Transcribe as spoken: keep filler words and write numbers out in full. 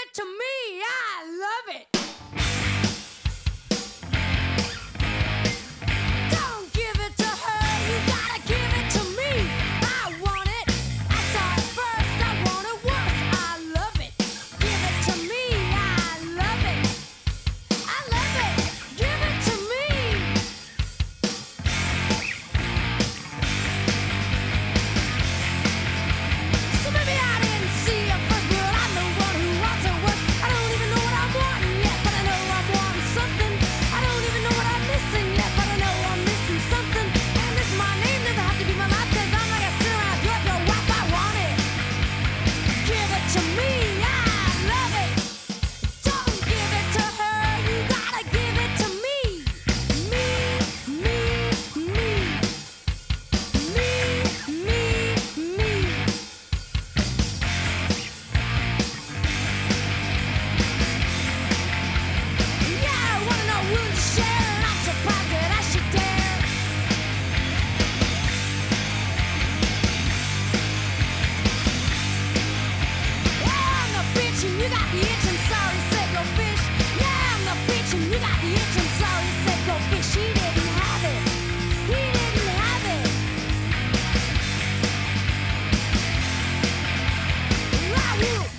it to me. I love it. Don't give it to her. You gotta give it to me. I want it. I saw it first. I want it once. I love it. Give it to me. I love it. I love it. Give it to me. So maybe I didn't see it first, but I'm the one who wants it worse. I don't even know what I'm wanting yet, but I know I'm wanting something. I don't even know what I'm missing yet, but I know I'm missing something. And this is my name, doesn't have to be my life, 'cause I'm like a sinner, I drug your wife, I want it. Give it to me, I love it. Don't give it to her, you gotta give it to me. Me, me, me. Me, me, me. Yeah, I wanna know, will you share? And I'm surprised that I should dare. Yeah, I'm the bitch and you got the itch and sorry, said go fish. Yeah, I'm the bitch and you got the itch and sorry, said go fish. He didn't have it. He didn't have it. I will